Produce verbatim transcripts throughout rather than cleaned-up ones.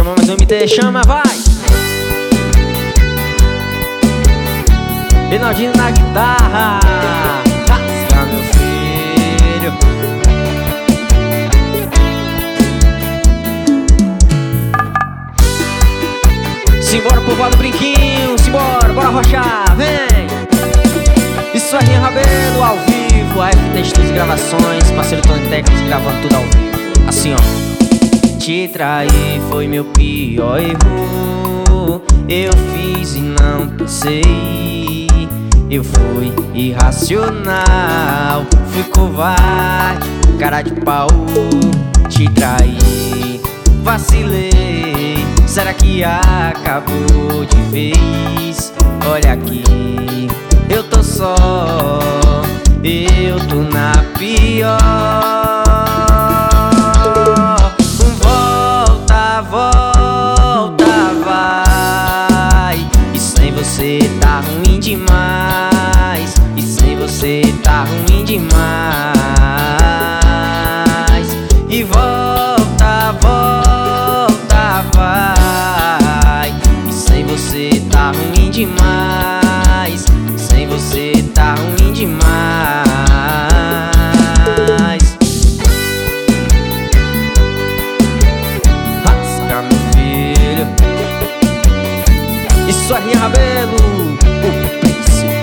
chama, mas o M T chama, vai! Reinaldinho na guitarra, rasga meu filho. Simbora, povoado do Brinquinho, simbora, bora rochar, vem! Isso é Rinha Rabelo, ao vivo, a F T Studios Gravações, parceiro Tony Teclas gravando tudo ao vivo. Assim, ó. Te trair foi meu pior erro, eu fiz e não pensei. Eu fui irracional, fui covarde, cara de pau. Te traí, vacilei, será que acabou de vez? Olha aqui, eu tô só, eu tô na pior. Volta, volta, vai. E sem você tá ruim demais. E sem você tá ruim demais. E volta, volta, vai. E sem você tá ruim demais. Sem você tá ruim demais. Rasga meu filho. Isso é Rinha Rabelo, o príncipe.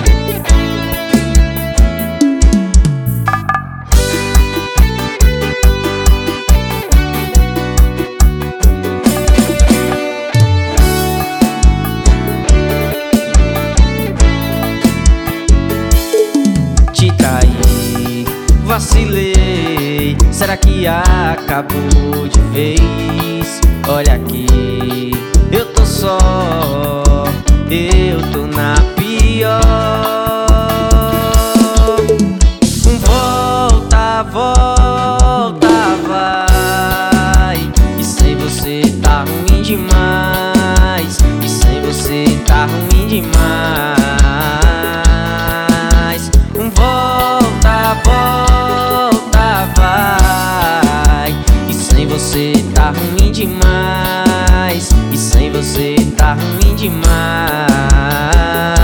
Te traí, vacilei, será que acabou de vez? Olha aqui, eu tô só, eu tô na pior. Volta, volta, vai. E sem você tá ruim demais. E sem você tá ruim demais. Volta, volta, vai. E sem você tá ruim demais. E sem você tá ruim demais.